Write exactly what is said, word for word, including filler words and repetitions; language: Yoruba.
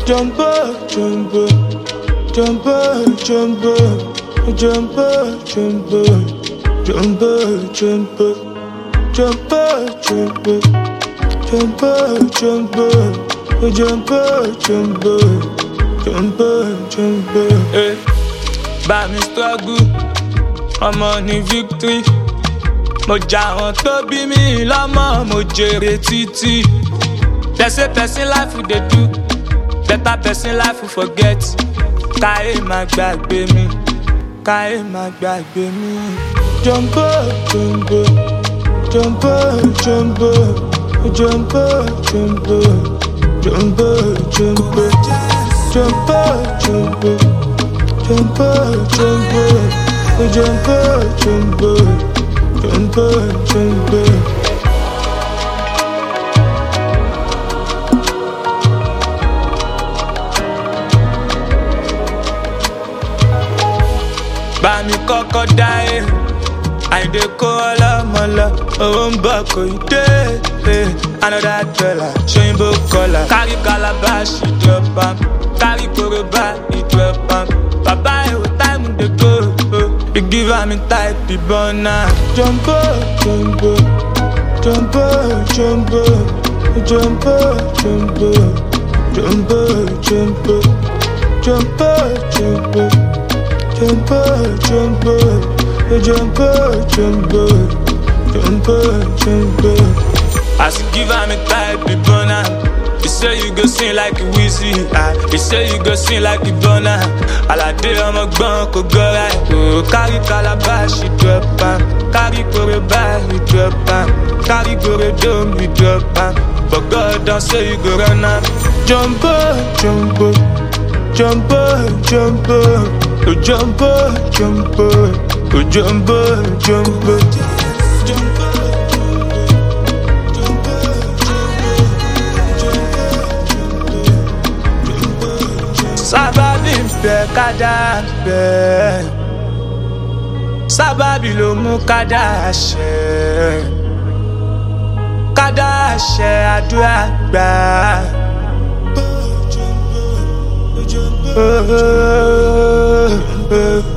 Jumper, jumper, jumper, jumper, jumper, jumper, jumper, jumper, jumper, jumper, jumper, jumper, jumper, jumper, jumper, jumper. Hey, bá mi struggle, ọmọ ní victory. Mo jà wọn tó bí mi lọ́mọ, mo jèrè títí. They say person life we dey do, better person life we forget. Káyé má gbàgbé mi, káyé má gbàgbé mi. Jumper, jumper, jumper, jumper, jumper, jumper, jumper, jumper, jumper, jumper, jumper, jumper, jumper, jumper, jumper, jumper. Bá mi kọ́kọ́ dáyé, àyìndé kó ọlọ́mọ lọ, owó ń bọ̀ kò ì dé. Another dollar, ṣóyìnbó kọlà. Kárí calabash, drop am. Kárí koroba, drop am. Bàbá ẹ̀wò táìmù dé go. You give am type the burner. Jumper, jumper, jumper, jumper, jumper, jumper, jumper, jumper, jumper, jumper. Jumper, jumper, jumper, jumper, jumper, jumper. As you give am a type, be burner. You say you go sing like a Wizzy, ah. You say you go sing like a burner. Alade ọmọ gbọ́n kò gọ́ra ẹ̀. Oh, carry calabash, you drop am. Carry koroba, you drop am. Carry gorodom, you drop am. But God don't say you go run am. Jumper, jumper, jumper, jumper. Oh jumper, jumper, oh jumper, jumper, jumper, sábàbí ń bẹ kádà ń bẹ, sábàbí ló mú kádà ṣẹ, kádà ṣẹ àdúrà gbà. Oh, oh, oh, oh.